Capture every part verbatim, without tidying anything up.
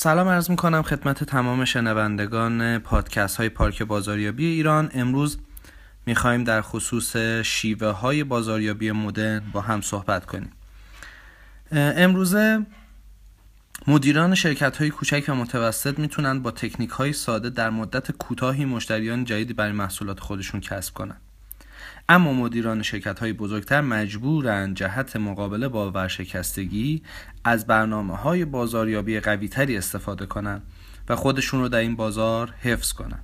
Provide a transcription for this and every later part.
سلام عرض میکنم خدمت تمام شنوندگان پادکست های پارک بازاریابی ایران. امروز میخوایم در خصوص شیوه های بازاریابی مدرن با هم صحبت کنیم. امروزه مدیران شرکت های کوچک و متوسط میتونن با تکنیک های ساده در مدت کوتاهی مشتریان جدیدی برای محصولات خودشون کسب کنن. اما مدیران شرکت‌های بزرگتر مجبورن جهت مقابله با ورشکستگی از برنامه‌های بازاریابی قوی‌تری استفاده کنن و خودشون رو در این بازار حفظ کنن.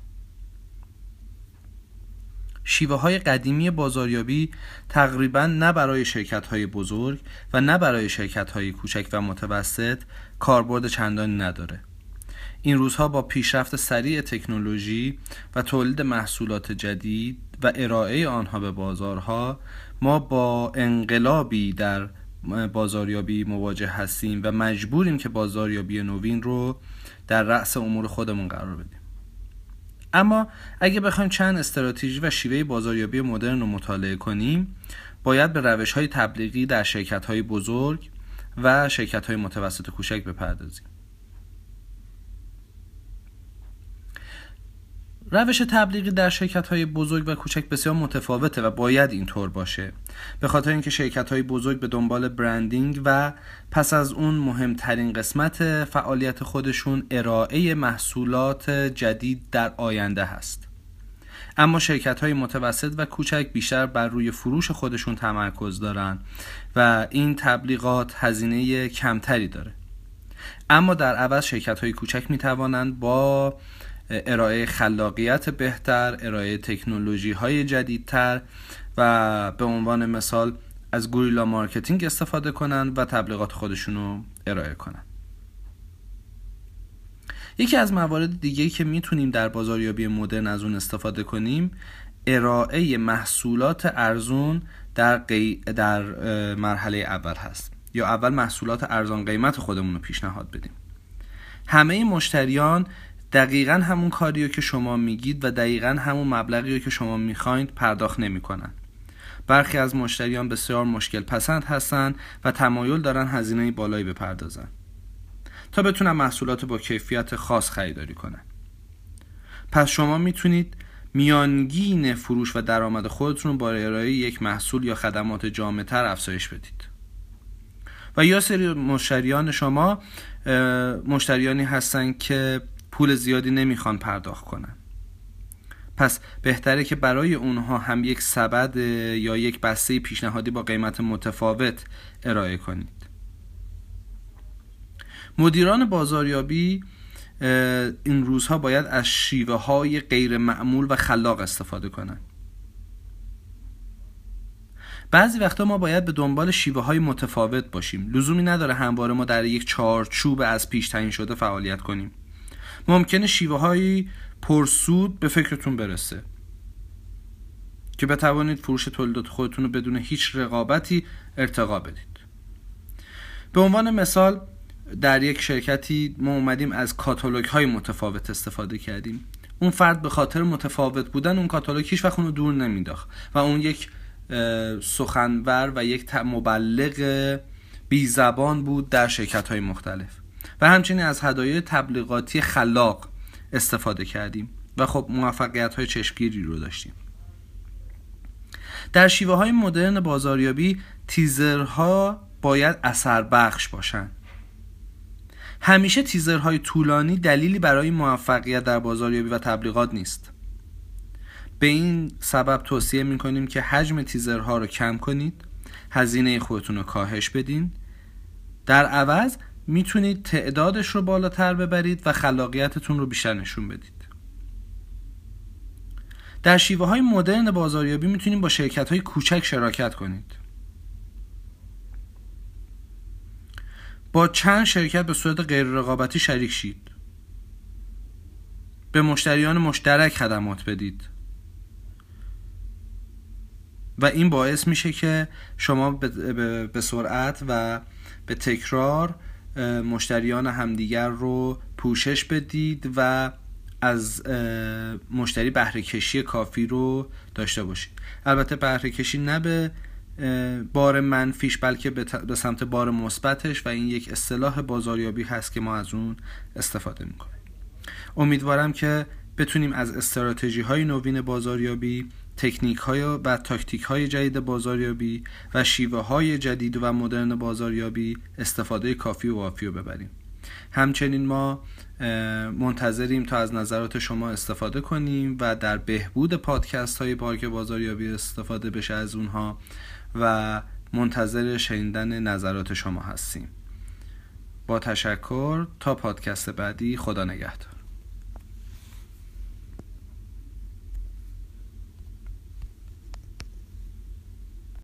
شیوه‌های قدیمی بازاریابی تقریباً نه برای شرکت‌های بزرگ و نه برای شرکت‌های کوچک و متوسط کاربرد چندانی نداره. این روزها با پیشرفت سریع تکنولوژی و تولید محصولات جدید و ارائه آنها به بازارها ما با انقلابی در بازاریابی مواجه هستیم و مجبوریم که بازاریابی نوین رو در رأس امور خودمون قرار بدیم. اما اگه بخوایم چند استراتژی و شیوه بازاریابی مدرن رو مطالعه کنیم، باید به روش‌های تبلیغی در شرکت‌های بزرگ و شرکت‌های متوسط و کوچک بپردازیم. روش تبلیغی در شرکت‌های بزرگ و کوچک بسیار متفاوته و باید اینطور باشه، به خاطر اینکه شرکت‌های بزرگ به دنبال برندینگ و پس از اون مهمترین قسمت فعالیت خودشون ارائه محصولات جدید در آینده هست. اما شرکت‌های متوسط و کوچک بیشتر بر روی فروش خودشون تمرکز دارن و این تبلیغات هزینه کمتری داره. اما در عوض شرکت‌های کوچک می‌توانند با ارائه خلاقیت بهتر، ارائه تکنولوژی های جدیدتر و به عنوان مثال از گوریلا مارکتینگ استفاده کنن و تبلیغات خودشونو ارائه کنن. یکی از موارد دیگه‌ای که میتونیم در بازاریابی مدرن از اون استفاده کنیم، ارائه محصولات ارزون در, قی... در مرحله اول هست، یا اول محصولات ارزان قیمت خودمون رو پیشنهاد بدیم. همه مشتریان دقیقاً همون کاریو که شما میگید و دقیقاً همون مبلغی که شما میخواید پرداخت نمیکنن. برخی از مشتریان بسیار مشکل پسند هستن و تمایل دارن هزینه بالایی بپردازن تا بتونن محصولات با کیفیت خاص خریداری کنن. پس شما میتونید میانگین فروش و درآمد خودتون با ارائه یک محصول یا خدمات جامع‌تر افزایش بدید. و یا سری مشتریان شما مشتریانی هستن که پول زیادی نمیخوان پرداخت کنن. پس بهتره که برای اونها هم یک سبد یا یک بسته پیشنهادی با قیمت متفاوت ارائه کنید. مدیران بازاریابی این روزها باید از شیوه های غیر معمول و خلاق استفاده کنن. بعضی وقتا ما باید به دنبال شیوه های متفاوت باشیم. لزومی نداره همواره ما در یک چارچوب از پیش تعیین شده فعالیت کنیم. ممکنه شیوه های پرسود به فکرتون برسه که بتوانید فروش تولیدات خودتون رو بدون هیچ رقابتی ارتقا بدید. به عنوان مثال در یک شرکتی ما اومدیم از کاتالوگ های متفاوت استفاده کردیم. اون فرد به خاطر متفاوت بودن اون کاتالوگ هیچ وقت اونو دور نمینداخت و اون یک سخنور و یک مبلغ بی زبان بود در شرکت های مختلف. و همچنین از هدایای تبلیغاتی خلاق استفاده کردیم و خب موفقیت های چشمگیری رو داشتیم. در شیوه های مدرن بازاریابی تیزرها باید اثر بخش باشن. همیشه تیزرهای طولانی دلیلی برای موفقیت در بازاریابی و تبلیغات نیست. به این سبب توصیه میکنیم که حجم تیزرها رو کم کنید، هزینه خودتون رو کاهش بدین. در عوض میتونید تعدادش رو بالاتر ببرید و خلاقیتتون رو بیشتر نشون بدید. در شیوه های مدرن بازاریابی میتونید با شرکت های کوچک شراکت کنید. با چند شرکت به صورت غیر رقابتی شریک شید. به مشتریان مشترک خدمات بدید. و این باعث میشه که شما به سرعت و به تکرار مشتریان همدیگر رو پوشش بدید و از مشتری بهره کشی کافی رو داشته باشید. البته بهره کشی نه به بار منفیش بلکه به سمت بار مثبتش و این یک اصطلاح بازاریابی هست که ما از اون استفاده میکنیم. امیدوارم که بتونیم از استراتژی های نوین بازاریابی، تکنیک های و تاکتیک های جدید بازاریابی و شیوه های جدید و مدرن بازاریابی استفاده کافی و وافی رو ببریم. همچنین ما منتظریم تا از نظرات شما استفاده کنیم و در بهبود پادکست های پارک بازاریابی استفاده بشه از اونها و منتظر شنیدن نظرات شما هستیم. با تشکر، تا پادکست بعدی، خدا نگهدار.